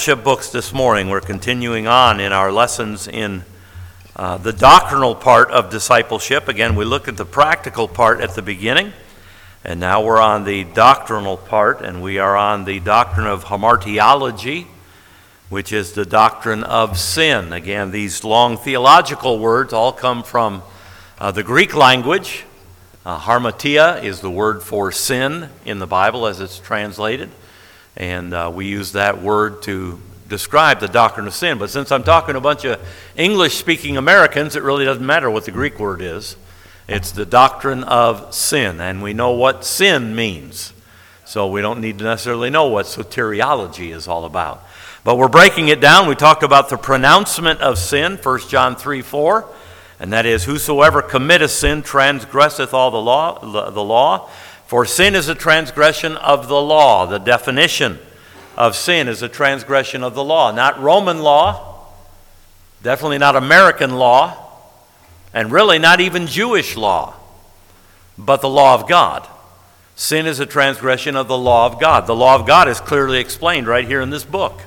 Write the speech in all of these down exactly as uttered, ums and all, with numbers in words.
Discipleship books this morning. We're continuing on in our lessons in uh, the doctrinal part of discipleship. Again, we looked at the practical part at the beginning, and now we're on the doctrinal part, and we are on the doctrine of hamartiology, which is the doctrine of sin. Again, these long theological words all come from uh, the Greek language. Uh, harmatia is the word for sin in the Bible as it's translated. And uh, we use that word to describe the doctrine of sin. But since I'm talking to a bunch of English-speaking Americans, it really doesn't matter what the Greek word is. It's the doctrine of sin, and we know what sin means. So we don't need to necessarily know what soteriology is all about. But we're breaking it down. We talked about the pronouncement of sin, First John three four, and that is, whosoever committeth sin transgresseth all the law, the law. For sin is a transgression of the law. The definition of sin is a transgression of the law. Not Roman law, definitely not American law, and really not even Jewish law, but the law of God. Sin is a transgression of the law of God. The law of God is clearly explained right here in this book.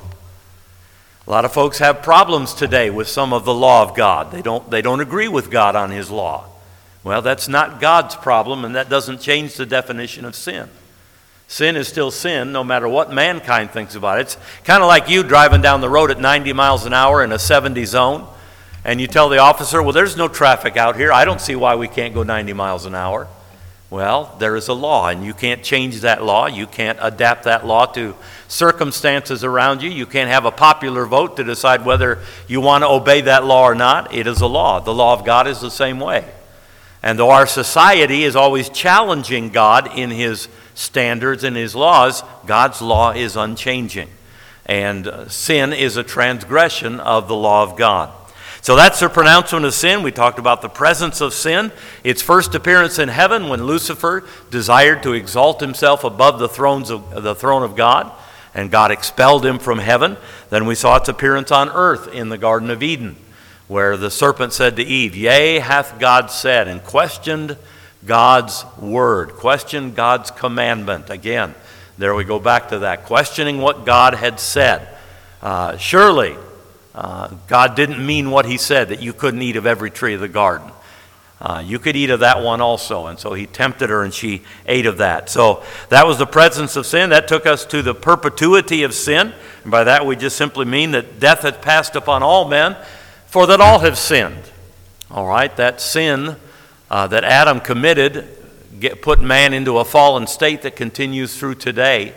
A lot of folks have problems today with some of the law of God. They don't, they don't agree with God on His law. Well, that's not God's problem, and that doesn't change the definition of sin. Sin is still sin, no matter what mankind thinks about it. It's kind of like you driving down the road at ninety miles an hour in a seventy zone, and you tell the officer, well, there's no traffic out here. I don't see why we can't go ninety miles an hour. Well, there is a law, and you can't change that law. You can't adapt that law to circumstances around you. You can't have a popular vote to decide whether you want to obey that law or not. It is a law. The law of God is the same way. And though our society is always challenging God in His standards and His laws, God's law is unchanging. And uh, sin is a transgression of the law of God. So that's the pronouncement of sin. We talked about the presence of sin. Its first appearance in heaven when Lucifer desired to exalt himself above the thrones of the throne of God, and God expelled him from heaven. Then we saw its appearance on earth in the Garden of Eden, where the serpent said to Eve, yea, hath God said, and questioned God's word, questioned God's commandment. Again, there we go back to that, questioning what God had said. Uh, surely, uh, God didn't mean what He said, that you couldn't eat of every tree of the garden. Uh, you could eat of that one also, and so He tempted her and she ate of that. So that was the presence of sin. That took us to the perpetuity of sin, and by that we just simply mean that death had passed upon all men, for that all have sinned. All right, that sin uh, that Adam committed get, put man into a fallen state that continues through today.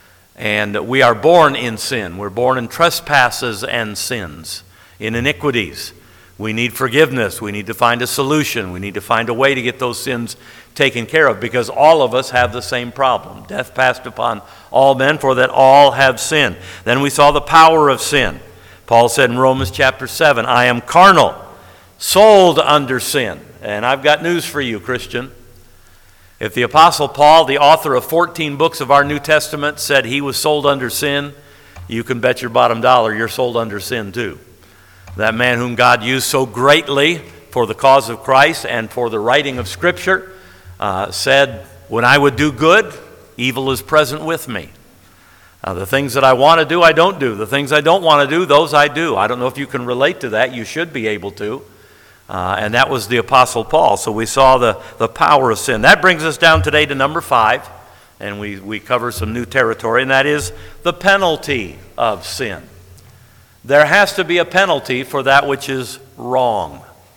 And we are born in sin. We're born in trespasses and sins, in iniquities. We need forgiveness. We need to find a solution. We need to find a way to get those sins taken care of, because all of us have the same problem. Death passed upon all men, for that all have sinned. Then we saw the power of sin. Paul said in Romans chapter seven, I am carnal, sold under sin. And I've got news for you, Christian. If the Apostle Paul, the author of fourteen books of our New Testament, said he was sold under sin, you can bet your bottom dollar you're sold under sin too. That man whom God used so greatly for the cause of Christ and for the writing of Scripture uh, said, when I would do good, evil is present with me. Uh, the things that I want to do, I don't do. The things I don't want to do, those I do. I don't know if you can relate to that. You should be able to. Uh, and that was the Apostle Paul. So we saw the, the power of sin. That brings us down today to number five. And we, we cover some new territory, and that is the penalty of sin. There has to be a penalty for that which is wrong.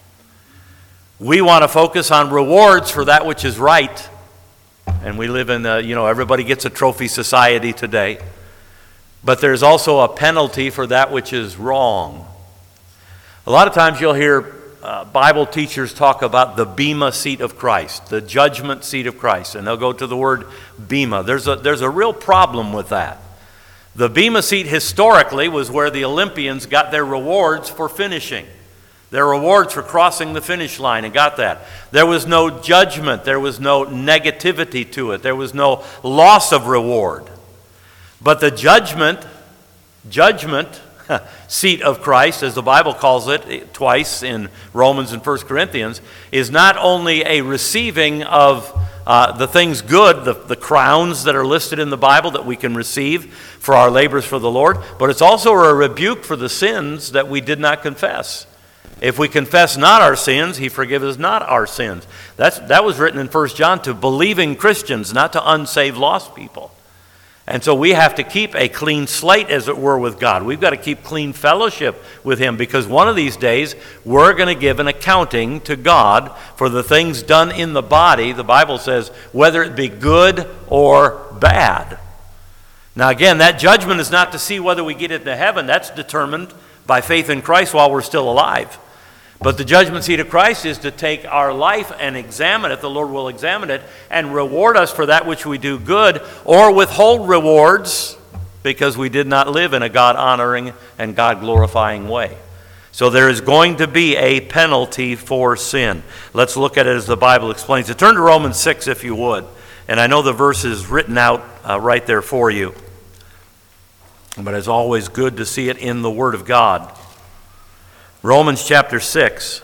We want to focus on rewards for that which is right. And we live in, a, you know, everybody gets a trophy society today. But there's also a penalty for that which is wrong. A lot of times you'll hear uh, Bible teachers talk about the bema seat of Christ, the judgment seat of Christ, and they'll go to the word bema. There's a, there's a real problem with that. The bema seat historically was where the Olympians got their rewards for finishing. Their rewards for crossing the finish line, and got that. There was no judgment. There was no negativity to it. There was no loss of reward. But the judgment, judgment seat of Christ, as the Bible calls it twice in Romans and First Corinthians, is not only a receiving of uh, the things good, the, the crowns that are listed in the Bible that we can receive for our labors for the Lord, but it's also a rebuke for the sins that we did not confess. If we confess not our sins, he forgives us not our sins. That's, that was written in First John to believing Christians, not to unsaved lost people. And so we have to keep a clean slate, as it were, with God. We've got to keep clean fellowship with him, because one of these days we're going to give an accounting to God for the things done in the body, the Bible says, whether it be good or bad. Now again, that judgment is not to see whether we get into heaven. That's determined by faith in Christ while we're still alive. But the judgment seat of Christ is to take our life and examine it. The Lord will examine it and reward us for that which we do good, or withhold rewards because we did not live in a God-honoring and God-glorifying way. So there is going to be a penalty for sin. Let's look at it as the Bible explains it. Turn to Romans six if you would. And I know the verse is written out uh, right there for you. But it's always good to see it in the Word of God. Romans chapter six.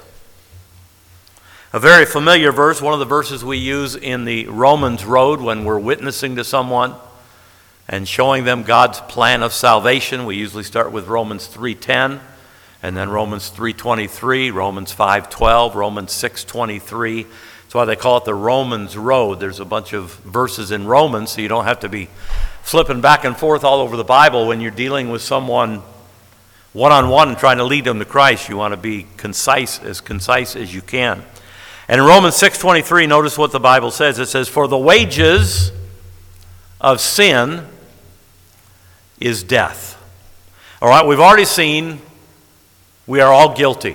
A very familiar verse, one of the verses we use in the Romans Road when we're witnessing to someone and showing them God's plan of salvation. We usually start with Romans three ten, and then Romans three twenty-three, Romans five twelve, Romans six twenty-three. That's why they call it the Romans Road. There's a bunch of verses in Romans, so you don't have to be flipping back and forth all over the Bible when you're dealing with someone one-on-one and trying to lead them to Christ. You want to be concise, as concise as you can. And in Romans six twenty-three, notice what the Bible says. It says, "For the wages of sin is death." All right, we've already seen we are all guilty.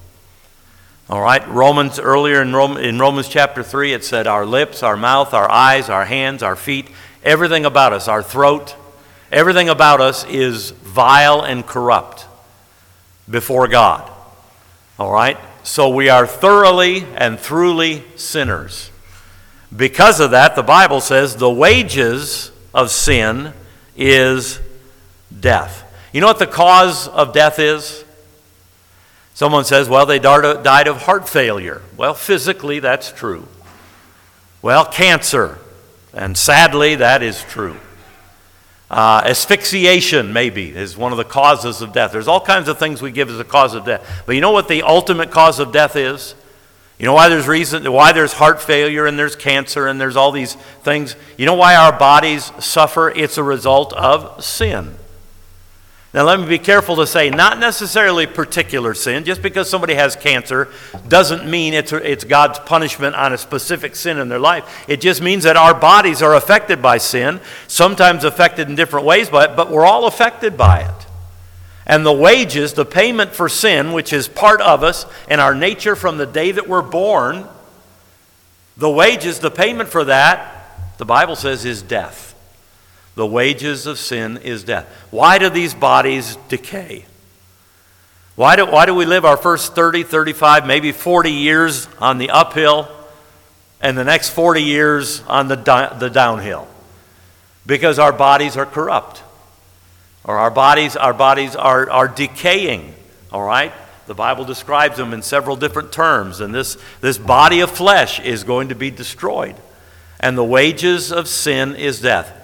All right, Romans, earlier in, Rome, in Romans chapter three, it said our lips, our mouth, our eyes, our hands, our feet, everything about us, our throat, everything about us is vile and corrupt before God. All right? So we are thoroughly and truly sinners. Because of that, the Bible says the wages of sin is death. You know what the cause of death is? Someone says, well, they died of heart failure. Well, physically, that's true. Well, cancer. And sadly, that is true. Uh, asphyxiation, maybe, is one of the causes of death. There's all kinds of things we give as a cause of death. But you know what the ultimate cause of death is? You know why there's reason, why there's heart failure and there's cancer and there's all these things? You know why our bodies suffer? It's a result of sin. Now let me be careful to say, not necessarily particular sin. Just because somebody has cancer doesn't mean it's, it's God's punishment on a specific sin in their life. It just means that our bodies are affected by sin, sometimes affected in different ways by it, but we're all affected by it. And the wages, the payment for sin, which is part of us and our nature from the day that we're born, the wages, the payment for that, the Bible says, is death. The wages of sin is death. Why do these bodies decay? Why do, why do we live our first thirty, thirty-five, maybe forty years on the uphill and the next forty years on the, the downhill? Because our bodies are corrupt. Or our bodies, our bodies are, are decaying. All right? The Bible describes them in several different terms. And this, this body of flesh is going to be destroyed. And the wages of sin is death.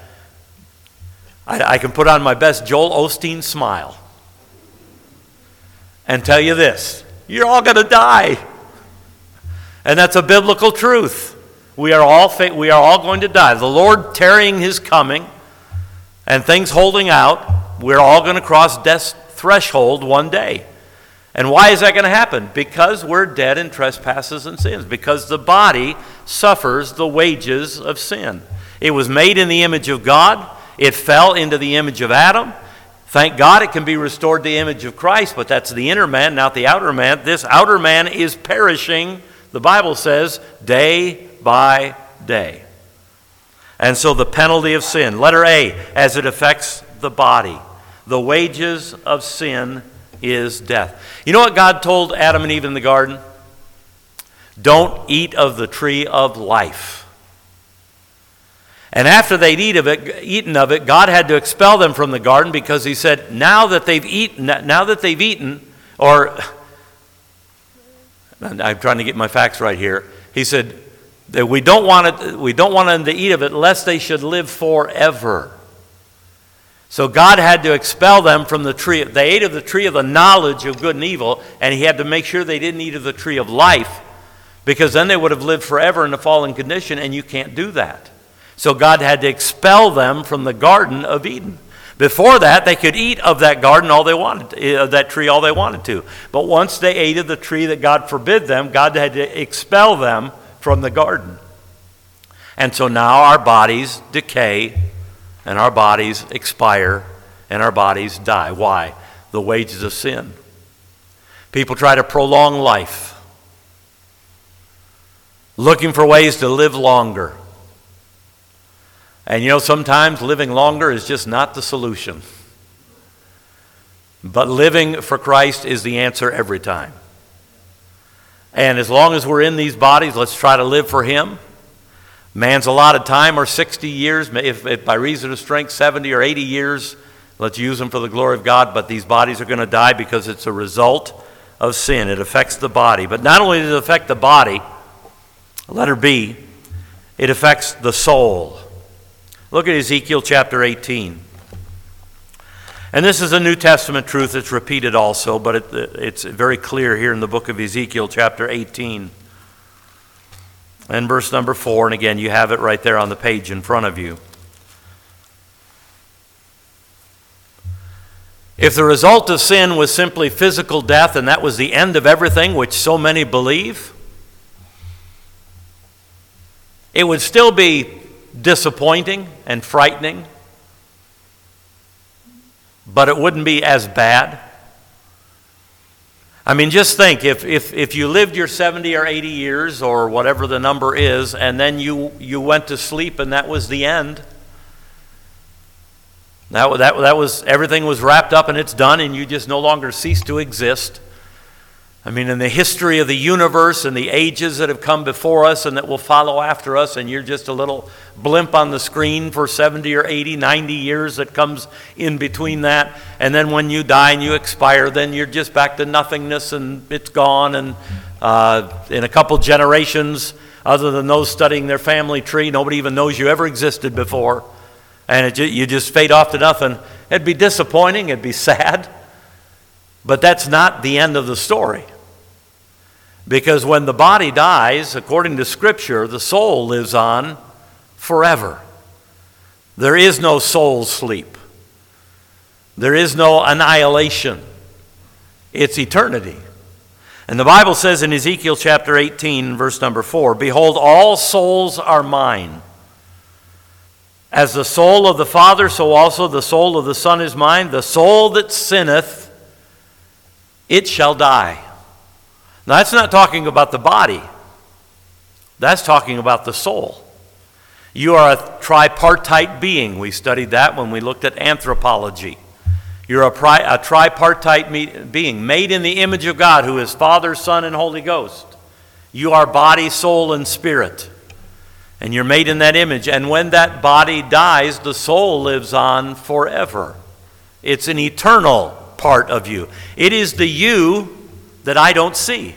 I can put on my best Joel Osteen smile and tell you this: you're all going to die. And that's a biblical truth. We are all fa- we are all going to die. The Lord tarrying his coming and things holding out, we're all going to cross death's threshold one day. And why is that going to happen? Because we're dead in trespasses and sins. Because the body suffers the wages of sin. It was made in the image of God. It fell into the image of Adam. Thank God it can be restored to the image of Christ, but that's the inner man, not the outer man. This outer man is perishing, the Bible says, day by day. And so the penalty of sin, letter A, as it affects the body. The wages of sin is death. You know what God told Adam and Eve in the garden? Don't eat of the tree of life. And after they'd eat of it, eaten of it, God had to expel them from the garden because he said, now that they've eaten, now that they've eaten, or I'm trying to get my facts right here. He said that we don't want it, we don't want them to eat of it lest they should live forever. So God had to expel them from the tree. They ate of the tree of the knowledge of good and evil, and he had to make sure they didn't eat of the tree of life, because then they would have lived forever in a fallen condition, and you can't do that. So God had to expel them from the Garden of Eden. Before that, they could eat of that garden all they wanted, of that tree all they wanted to. But once they ate of the tree that God forbid them, God had to expel them from the garden. And so now our bodies decay, and our bodies expire, and our bodies die. Why? The wages of sin. People try to prolong life, looking for ways to live longer. And you know, sometimes living longer is just not the solution. But living for Christ is the answer every time. And as long as we're in these bodies, let's try to live for Him. Man's allotted time are sixty years, if, if by reason of strength, seventy or eighty years. Let's use them for the glory of God. But these bodies are going to die because it's a result of sin. It affects the body. But not only does it affect the body, letter B, it affects the soul. Look at Ezekiel chapter eighteen. And this is a New Testament truth that's repeated also, but it, it's very clear here in the book of Ezekiel chapter eighteen. And verse number four, and again, you have it right there on the page in front of you. If the result of sin was simply physical death, and that was the end of everything, which so many believe, it would still be disappointing and frightening, but it wouldn't be as bad. I mean, just think, if, if, if you lived your seventy or eighty years, or whatever the number is, and then you, you went to sleep and that was the end. That, that, that was, everything was wrapped up and it's done, and you just no longer cease to exist. I mean, in the history of the universe and the ages that have come before us and that will follow after us, and you're just a little blimp on the screen for seventy or eighty, ninety years that comes in between that. And then when you die and you expire, then you're just back to nothingness and it's gone. And uh, in a couple generations, other than those studying their family tree, nobody even knows you ever existed before. And it, you just fade off to nothing. It'd be disappointing, it'd be sad. But that's not the end of the story. Because when the body dies, according to Scripture, the soul lives on forever. There is no soul sleep. There is no annihilation. It's eternity. And the Bible says in Ezekiel chapter eighteen, verse number four, "Behold, all souls are mine. As the soul of the Father, so also the soul of the Son is mine. The soul that sinneth, it shall die." Now that's not talking about the body. That's talking about the soul. You are a tripartite being. We studied that when we looked at anthropology. You're a, pri- a tripartite me- being, made in the image of God, who is Father, Son, and Holy Ghost. You are body, soul, and spirit. And you're made in that image. And when that body dies, the soul lives on forever. It's an eternal part of you. It is the you that I don't see.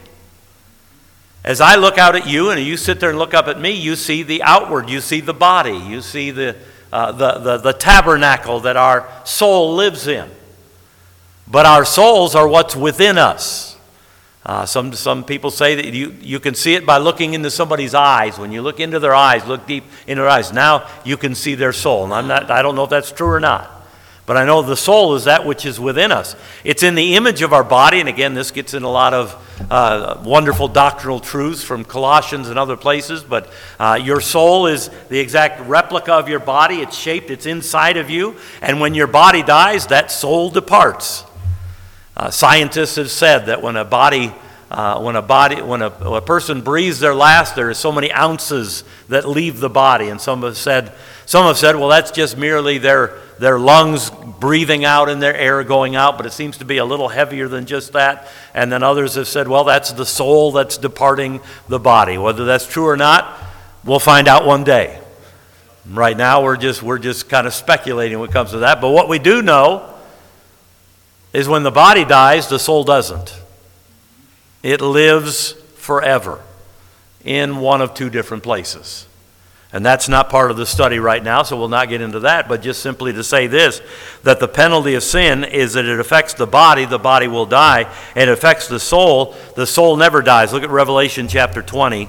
As I look out at you, and you sit there and look up at me, you see the outward, you see the body, you see the, uh, the, the, the tabernacle that our soul lives in. But our souls are what's within us. Uh, some, some people say that you, you can see it by looking into somebody's eyes. When you look into their eyes, look deep into their eyes, now you can see their soul. And I'm not, I don't know if that's true or not. But I know the soul is that which is within us. It's in the image of our body. And again, this gets in a lot of uh, wonderful doctrinal truths from Colossians and other places. But uh, your soul is the exact replica of your body. It's shaped. It's inside of you. And when your body dies, that soul departs. Uh, scientists have said that when a body, uh, when a body, when a, when a person breathes their last, there are so many ounces that leave the body. And some have said, some have said, well, that's just merely their their lungs breathing out and their air going out, but it seems to be a little heavier than just that. And then others have said, well, that's the soul that's departing the body. Whether that's true or not, we'll find out one day. Right now we're just we're just kind of speculating when it comes to that. But what we do know is when the body dies, the soul doesn't. It lives forever in one of two different places. And that's not part of the study right now, so we'll not get into that, but just simply to say this, that the penalty of sin is that it affects the body, the body will die, and it affects the soul, the soul never dies. Look at Revelation chapter twenty.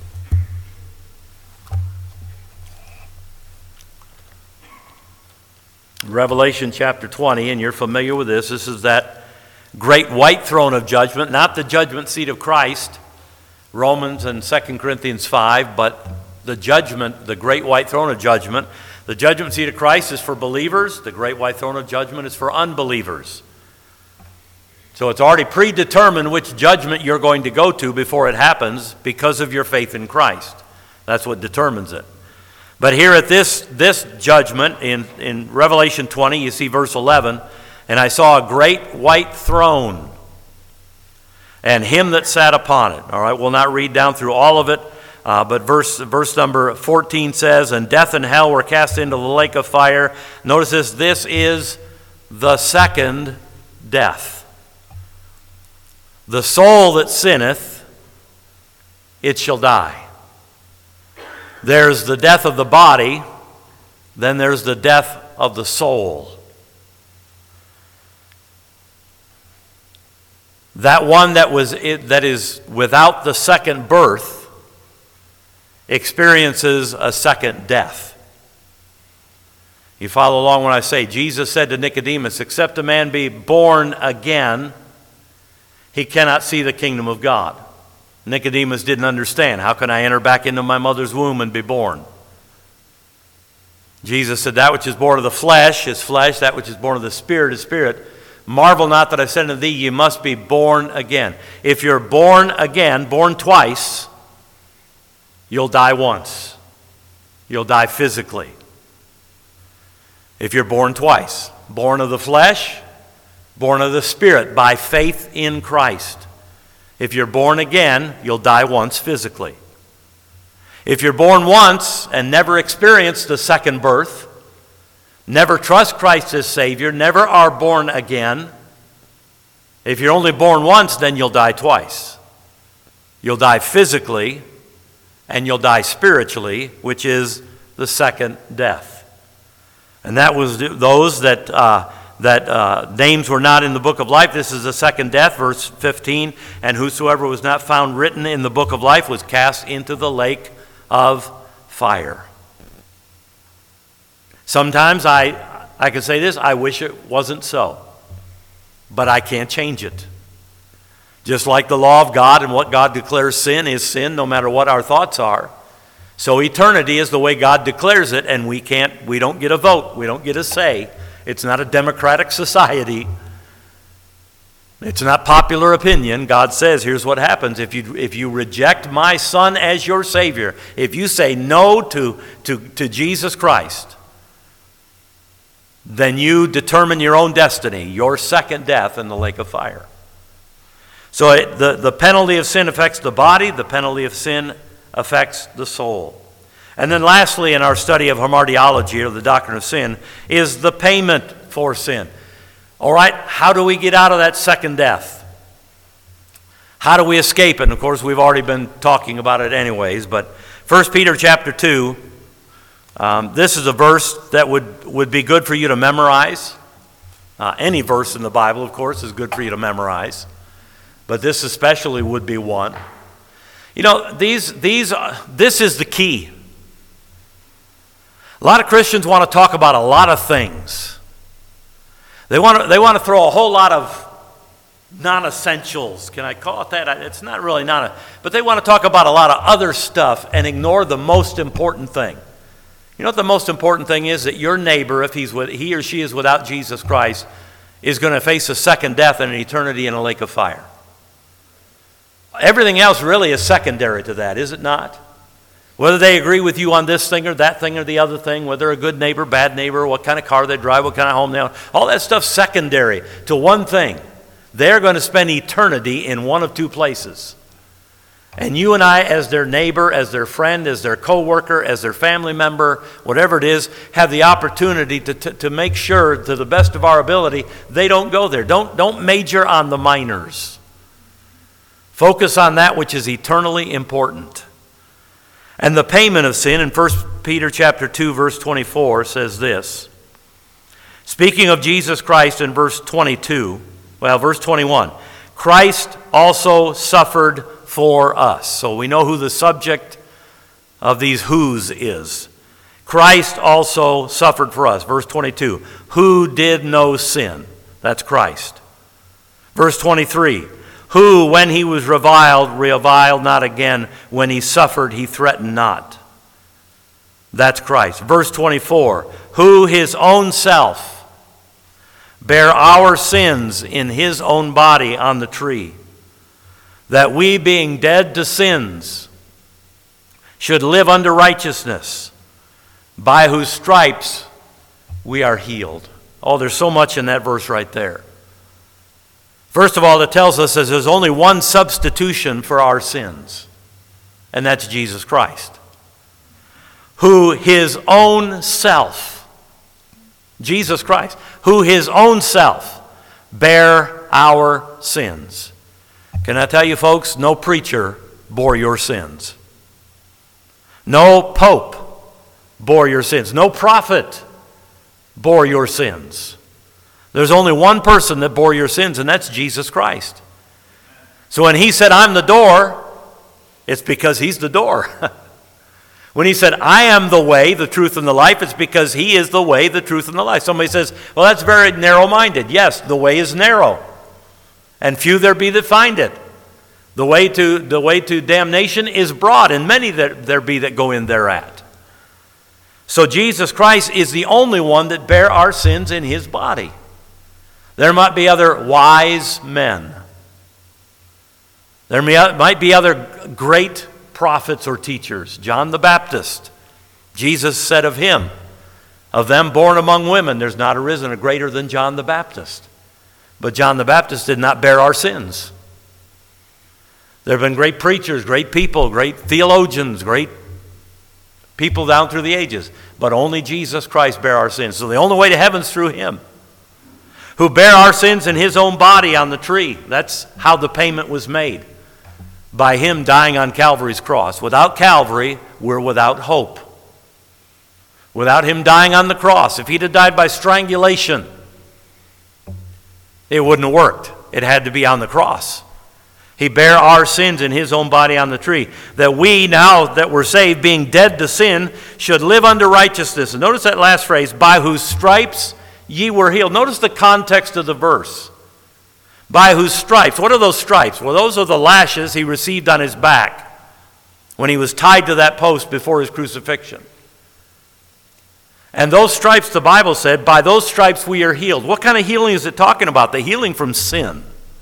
Revelation chapter twenty, and you're familiar with this. This is that great white throne of judgment, not the judgment seat of Christ, Romans and Second Corinthians five, but the judgment, the great white throne of judgment. The judgment seat of Christ is for believers. The great white throne of judgment is for unbelievers. So it's already predetermined which judgment you're going to go to before it happens because of your faith in Christ. That's what determines it. But here at this, this judgment in, in Revelation twenty, you see verse eleven, and I saw a great white throne and him that sat upon it. All right, we'll not read down through all of it, uh, but verse, verse number fourteen says, and death and hell were cast into the lake of fire. Notice this, this is the second death. The soul that sinneth, it shall die. There's the death of the body, then there's the death of the soul. That one that was that is without the second birth experiences a second death. You follow along when I say, Jesus said to Nicodemus, except a man be born again, he cannot see the kingdom of God. Nicodemus didn't understand. How can I enter back into my mother's womb and be born? Jesus said, that which is born of the flesh is flesh, that which is born of the spirit is spirit. Marvel not that I said unto thee, you must be born again. If you're born again, born twice, you'll die once. You'll die physically. If you're born twice, born of the flesh, born of the spirit, by faith in Christ. If you're born again, you'll die once physically. If you're born once and never experienced the second birth, never trust Christ as Savior, never are born again, if you're only born once, then you'll die twice. You'll die physically and you'll die spiritually, which is the second death. And that was those that... Uh, that uh, names were not in the book of life. This is the second death, verse fifteen. And whosoever was not found written in the book of life was cast into the lake of fire. Sometimes I, I can say this, I wish it wasn't so. But I can't change it. Just like the law of God and what God declares sin is sin, no matter what our thoughts are. So eternity is the way God declares it, and we can't, we don't get a vote, we don't get a say. It's not a democratic society. It's not popular opinion. God says, here's what happens. If you, if you reject my Son as your Savior, if you say no to, to, to Jesus Christ, then you determine your own destiny, your second death in the lake of fire. So it, the, the penalty of sin affects the body. The penalty of sin affects the soul. And then lastly, in our study of hamartiology, or the doctrine of sin, is the payment for sin. All right, how do we get out of that second death? How do we escape it? And of course, we've already been talking about it anyways, but First Peter chapter two, um, this is a verse that would, would be good for you to memorize. Uh, any verse in the Bible, of course, is good for you to memorize, but this especially would be one. You know, these, these, uh, this is the key. A lot of Christians want to talk about a lot of things. They want to, they want to throw a whole lot of non-essentials. Can I call it that? It's not really non, but they want to talk about a lot of other stuff and ignore the most important thing. You know what the most important thing is? That your neighbor, if he's with, he or she is without Jesus Christ, is going to face a second death and an eternity in a lake of fire. Everything else really is secondary to that, is it not? Whether they agree with you on this thing or that thing or the other thing, whether they're a good neighbor, bad neighbor, what kind of car they drive, what kind of home they own, all that stuff's secondary to one thing. They're going to spend eternity in one of two places. And you and I, as their neighbor, as their friend, as their coworker, as their family member, whatever it is, have the opportunity to, to, to make sure, to the best of our ability, they don't go there. Don't, don't major on the minors. Focus on that which is eternally important. And the payment of sin in First Peter chapter two, verse twenty-four says this. Speaking of Jesus Christ in verse twenty-two, well, verse twenty-one, Christ also suffered for us. So we know who the subject of these whos is. Christ also suffered for us. Verse twenty-two, who did no sin. That's Christ. Verse twenty-three, who when he was reviled, reviled not again. When he suffered, he threatened not. That's Christ. Verse twenty-four, who his own self bare our sins in his own body on the tree, that we, being dead to sins, should live unto righteousness, by whose stripes we are healed. Oh, there's so much in that verse right there. First of all, it tells us that there's only one substitution for our sins, and that's Jesus Christ, who his own self, Jesus Christ, who his own self bare our sins. Can I tell you, folks, no preacher bore your sins. No pope bore your sins. No prophet bore your sins. There's only one person that bore your sins, and that's Jesus Christ. So when he said, I'm the door, it's because he's the door. When he said, I am the way, the truth, and the life, it's because he is the way, the truth, and the life. Somebody says, well, that's very narrow-minded. Yes, the way is narrow, and few there be that find it. The way to, the way to damnation is broad, and many that there be that go in thereat. So Jesus Christ is the only one that bare our sins in his body. There might be other wise men. There may, might be other great prophets or teachers. John the Baptist, Jesus said of him, of them born among women, there's not arisen a greater than John the Baptist. But John the Baptist did not bear our sins. There have been great preachers, great people, great theologians, great people down through the ages. But only Jesus Christ bare our sins. So the only way to heaven is through him, who bare our sins in his own body on the tree. That's how the payment was made, by him dying on Calvary's cross. Without Calvary, we're without hope. Without him dying on the cross, if he'd have died by strangulation, it wouldn't have worked. It had to be on the cross. He bare our sins in his own body on the tree, that we, now that we're saved, being dead to sin, should live unto righteousness. And notice that last phrase, by whose stripes ye were healed. Notice the context of the verse. By whose stripes. What are those stripes? Well, those are the lashes he received on his back when he was tied to that post before his crucifixion. And those stripes, the Bible said, by those stripes we are healed. What kind of healing is it talking about? The healing from sin.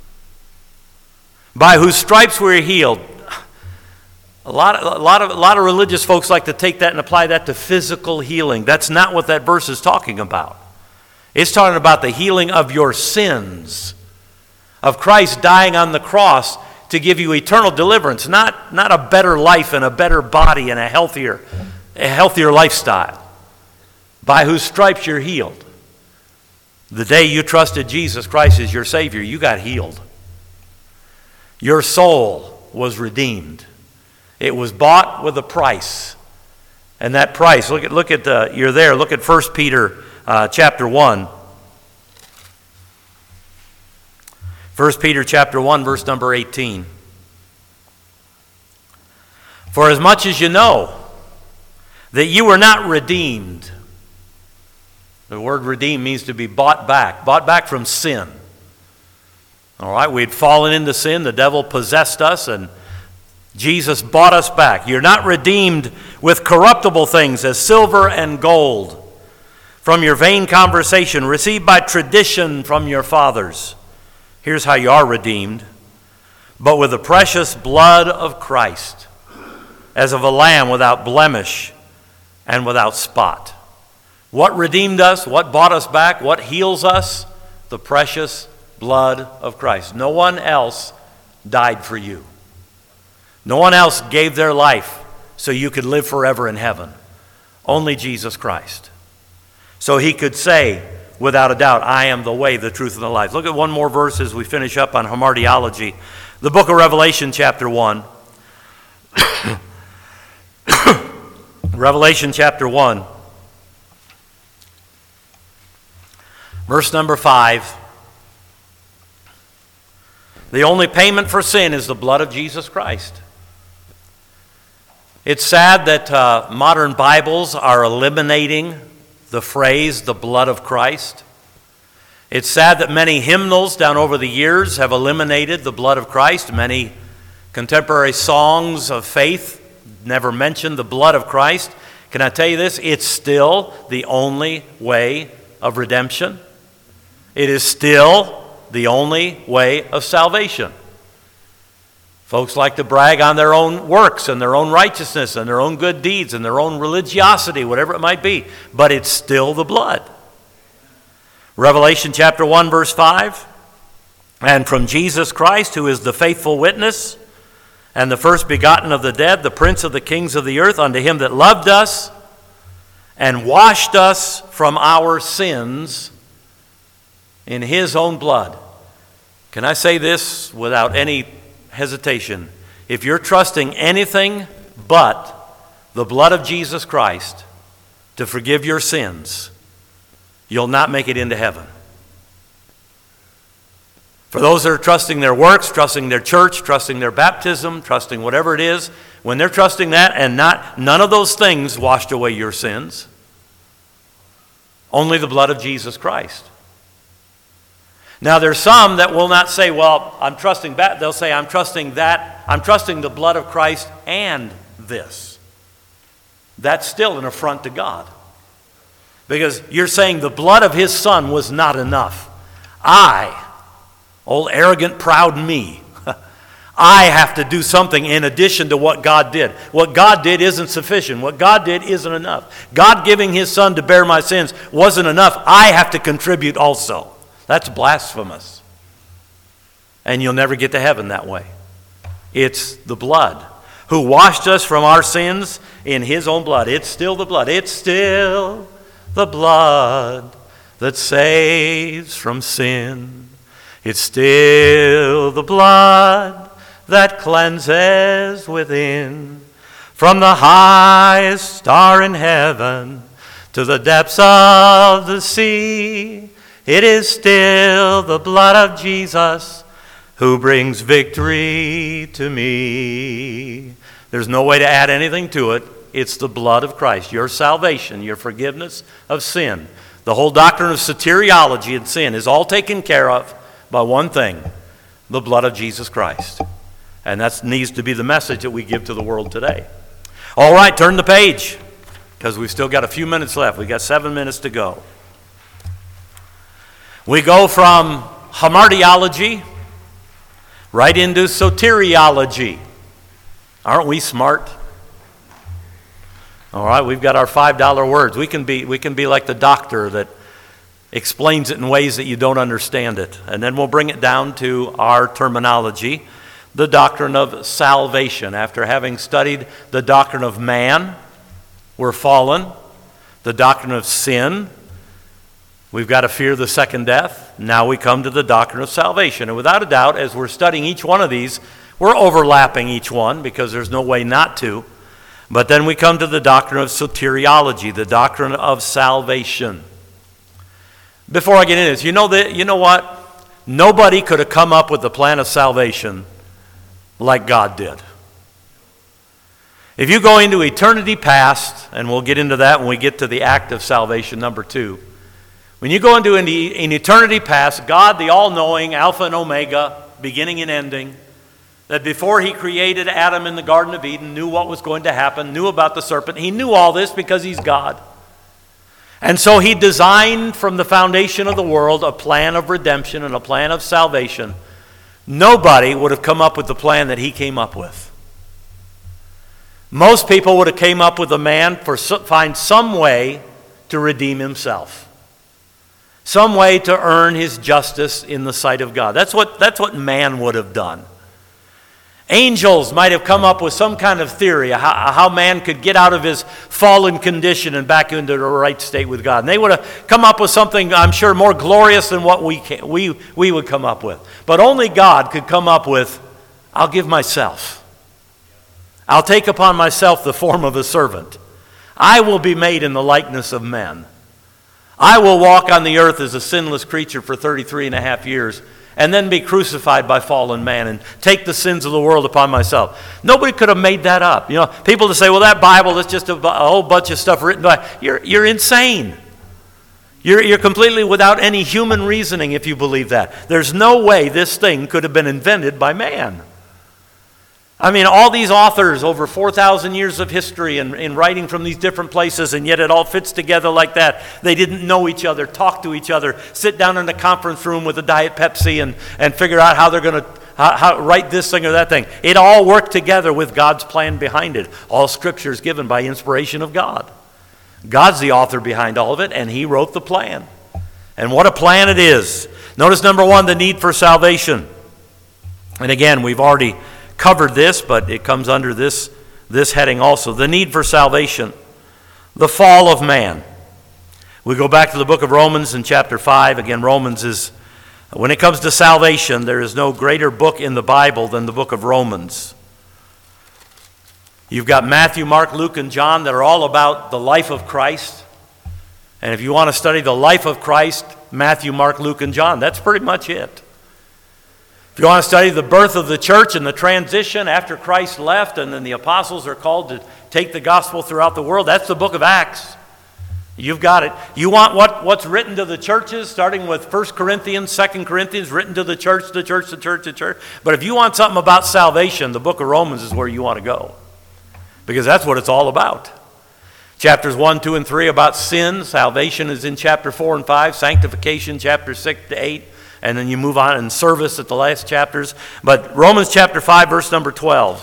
By whose stripes we are healed. A lot, of, a, lot of, a lot of religious folks like to take that and apply that to physical healing. That's not what that verse is talking about. It's talking about the healing of your sins, of Christ dying on the cross to give you eternal deliverance, not, not a better life and a better body and a healthier, a healthier lifestyle. By whose stripes you're healed. The day you trusted Jesus Christ as your Savior, you got healed. Your soul was redeemed. It was bought with a price. And that price, look at, look at the, you're there, look at First Peter uh, chapter one. First Peter chapter one, verse number eighteen. For as much as you know that you were not redeemed. The word redeemed means to be bought back, bought back from sin. All right, we'd fallen into sin, the devil possessed us, and Jesus bought us back. You're not redeemed with corruptible things as silver and gold from your vain conversation, received by tradition from your fathers. Here's how you are redeemed. But with the precious blood of Christ, as of a lamb without blemish and without spot. What redeemed us? What bought us back? What heals us? The precious blood of Christ. No one else died for you. No one else gave their life so you could live forever in heaven. Only Jesus Christ. So he could say, without a doubt, I am the way, the truth, and the life. Look at one more verse as we finish up on hamartiology. The book of Revelation, chapter one. Revelation, chapter one. Verse number five. The only payment for sin is the blood of Jesus Christ. It's sad that uh, modern Bibles are eliminating the phrase, the blood of Christ. It's sad that many hymnals down over the years have eliminated the blood of Christ. Many contemporary songs of faith never mention the blood of Christ. Can I tell you this? It's still the only way of redemption. It is still the only way of salvation. Folks like to brag on their own works and their own righteousness and their own good deeds and their own religiosity, whatever it might be, but it's still the blood. Revelation chapter one, verse five, and from Jesus Christ, who is the faithful witness and the first begotten of the dead, the prince of the kings of the earth, unto him that loved us and washed us from our sins in his own blood. Can I say this without any hesitation? If you're trusting anything but the blood of Jesus Christ to forgive your sins, you'll not make it into heaven. For those that are trusting their works, trusting their church, trusting their baptism, trusting whatever it is, when they're trusting that and not none of those things washed away your sins, only the blood of Jesus Christ. Now there's some that will not say, well, I'm trusting that. They'll say, I'm trusting that. I'm trusting the blood of Christ and this. That's still an affront to God. Because you're saying the blood of his son was not enough. I, old arrogant, proud me, I have to do something in addition to what God did. What God did isn't sufficient. What God did isn't enough. God giving his son to bear my sins wasn't enough. I have to contribute also. That's blasphemous. And you'll never get to heaven that way. It's the blood who washed us from our sins in his own blood. It's still the blood. It's still the blood that saves from sin. It's still the blood that cleanses within. From the highest star in heaven to the depths of the sea, it is still the blood of Jesus who brings victory to me. There's no way to add anything to it. It's the blood of Christ. Your salvation, your forgiveness of sin. The whole doctrine of soteriology and sin is all taken care of by one thing, the blood of Jesus Christ. And that needs to be the message that we give to the world today. All right, turn the page, because we've still got a few minutes left. We've got seven minutes to go. We go from hamartiology right into soteriology. Aren't we smart? All right, we've got our five dollar words. We can be, we can be like the doctor that explains it in ways that you don't understand it. And then we'll bring it down to our terminology, the doctrine of salvation. After having studied the doctrine of man, we're fallen, the doctrine of sin, we've got to fear the second death. Now we come to the doctrine of salvation. And without a doubt, as we're studying each one of these, we're overlapping each one because there's no way not to. But then we come to the doctrine of soteriology, the doctrine of salvation. Before I get into this, you know that, you know what? Nobody could have come up with the plan of salvation like God did. If you go into eternity past, and we'll get into that when we get to the act of salvation, number two. When you go into an eternity past, God, the all-knowing, Alpha and Omega, beginning and ending, that before he created Adam in the Garden of Eden, knew what was going to happen, knew about the serpent. He knew all this because he's God. And so he designed from the foundation of the world a plan of redemption and a plan of salvation. Nobody would have come up with the plan that he came up with. Most people would have came up with a man for find some way to redeem himself. Some way to earn his justice in the sight of God. That's what, that's what man would have done. Angels might have come up with some kind of theory of how, how man could get out of his fallen condition and back into the right state with God. And they would have come up with something, I'm sure, more glorious than what we, can, we, we would come up with. But only God could come up with, I'll give myself. I'll take upon myself the form of a servant. I will be made in the likeness of men. I will walk on the earth as a sinless creature for thirty-three and a half years and then be crucified by fallen man and take the sins of the world upon myself. Nobody could have made that up. You know, people that say, well, that Bible is just a, a whole bunch of stuff written by, you're, you're insane. You're, you're completely without any human reasoning if you believe that. There's no way this thing could have been invented by man. I mean, all these authors over four thousand years of history and, and writing from these different places, and yet it all fits together like that. They didn't know each other, talk to each other, sit down in a conference room with a Diet Pepsi and, and figure out how they're going to how, how, write this thing or that thing. It all worked together with God's plan behind it. All Scripture is given by inspiration of God. God's the author behind all of it, and He wrote the plan. And what a plan it is. Notice number one, the need for salvation. And again, we've already covered this, but it comes under this, this heading also. The need for salvation. The fall of man. We go back to the book of Romans in chapter five. Again, Romans is, when it comes to salvation, there is no greater book in the Bible than the book of Romans. You've got Matthew, Mark, Luke, and John that are all about the life of Christ. And if you want to study the life of Christ, Matthew, Mark, Luke, and John, that's pretty much it. If you want to study the birth of the church and the transition after Christ left and then the apostles are called to take the gospel throughout the world, that's the book of Acts. You've got it. You want what, what's written to the churches, starting with First Corinthians, Second Corinthians, written to the church, the church, the church, the church. But if you want something about salvation, the book of Romans is where you want to go. Because that's what it's all about. Chapters one, two, and three about sin. Salvation is in chapter four and five. Sanctification, chapter six to eight. And then you move on in service at the last chapters. But Romans chapter five, verse number twelve.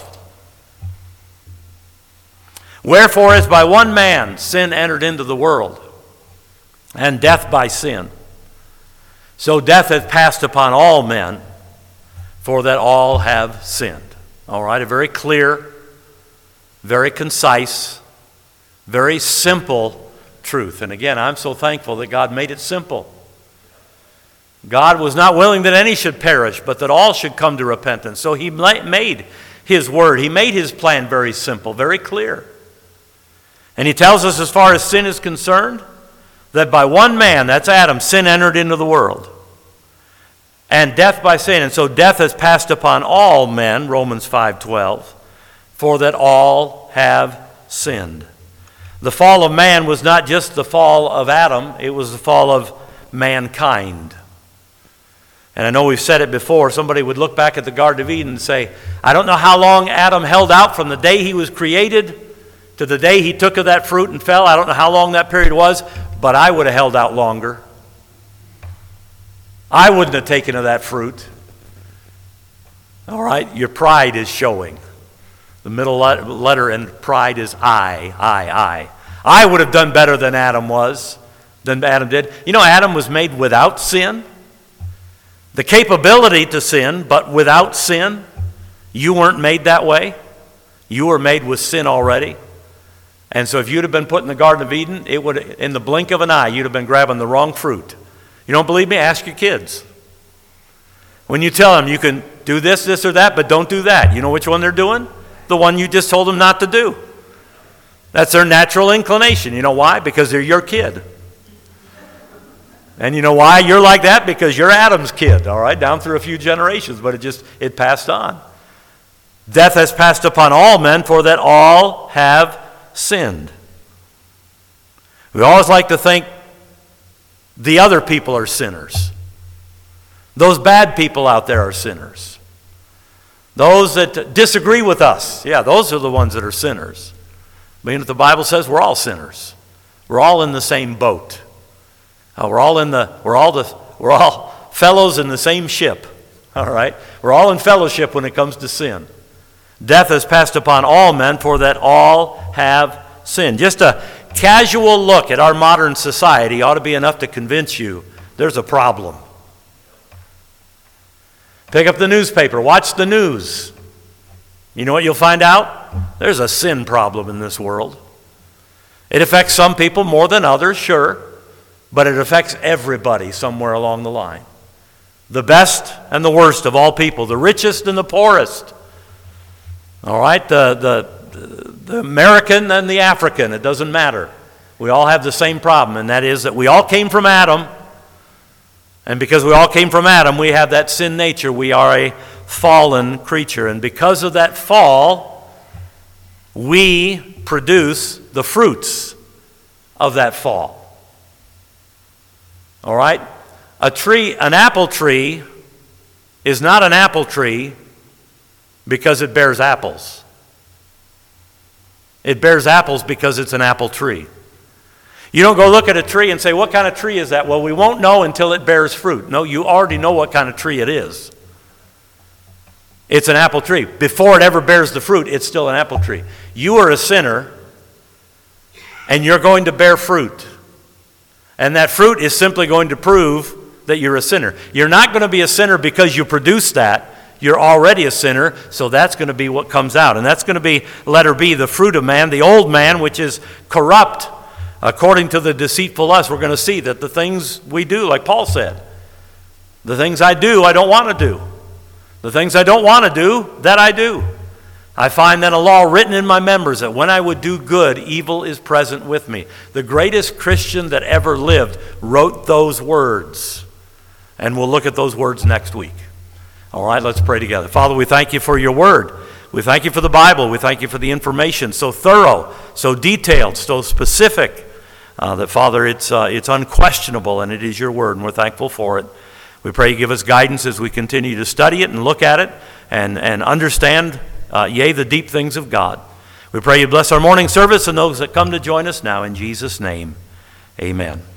Wherefore, as by one man sin entered into the world, and death by sin, so death hath passed upon all men, for that all have sinned. All right, a very clear, very concise, very simple truth. And again, I'm so thankful that God made it simple. God was not willing that any should perish, but that all should come to repentance. So He made His word, He made His plan very simple, very clear. And He tells us as far as sin is concerned, that by one man, that's Adam, sin entered into the world. And death by sin. And so death has passed upon all men, Romans five twelve, for that all have sinned. The fall of man was not just the fall of Adam, it was the fall of mankind. And I know we've said it before, somebody would look back at the Garden of Eden and say, I don't know how long Adam held out from the day he was created to the day he took of that fruit and fell. I don't know how long that period was, but I would have held out longer. I wouldn't have taken of that fruit. All right, your pride is showing. The middle letter in pride is I, I, I. I would have done better than Adam was, than Adam did. You know, Adam was made without sin. The capability to sin, but without sin. You weren't made that way. You were made with sin already. And so if you'd have been put in the Garden of Eden, it would, in the blink of an eye, you'd have been grabbing the wrong fruit. You don't believe me? Ask your kids. When you tell them you can do this, this, or that, but don't do that, you know which one they're doing? The one you just told them not to do. That's their natural inclination. You know why? Because they're your kid. And you know why you're like that? Because you're Adam's kid, all right, down through a few generations, but it just, it passed on. Death has passed upon all men, for that all have sinned. We always like to think the other people are sinners. Those bad people out there are sinners. Those that disagree with us, yeah, those are the ones that are sinners. But you know what the Bible says? We're all sinners. We're all in the same boat. Uh, we're all in the, we're all the, we're all fellows in the same ship. All right? We're all in fellowship when it comes to sin. Death has passed upon all men, for that all have sinned. Just a casual look at our modern society ought to be enough to convince you there's a problem. Pick up the newspaper, watch the news. You know what you'll find out? There's a sin problem in this world. It affects some people more than others, sure, but it affects everybody somewhere along the line. The best and the worst of all people, the richest and the poorest. All right, the, the, the American and the African, it doesn't matter. We all have the same problem, and that is that we all came from Adam, and because we all came from Adam, we have that sin nature. We are a fallen creature, and because of that fall, we produce the fruits of that fall. All right? A tree, an apple tree is not an apple tree because it bears apples. It bears apples because it's an apple tree. You don't go look at a tree and say, what kind of tree is that? Well, we won't know until it bears fruit. No, you already know what kind of tree it is. It's an apple tree. Before it ever bears the fruit, it's still an apple tree. You are a sinner, and you're going to bear fruit. And that fruit is simply going to prove that you're a sinner. You're not going to be a sinner because you produce that. You're already a sinner, so that's going to be what comes out. And that's going to be, letter B, the fruit of man, the old man, which is corrupt. According to the deceitful lust, we're going to see that the things we do, like Paul said, the things I do, I don't want to do. The things I don't want to do, that I do. I find then a law written in my members that when I would do good, evil is present with me. The greatest Christian that ever lived wrote those words. And we'll look at those words next week. All right, let's pray together. Father, we thank you for your word. We thank you for the Bible. We thank you for the information, so thorough, so detailed, so specific, uh, that, Father, it's, uh, it's unquestionable, and it is your word, and we're thankful for it. We pray you give us guidance as we continue to study it and look at it and, and understand, uh, yea, the deep things of God. We pray you bless our morning service and those that come to join us now. In Jesus' name, amen.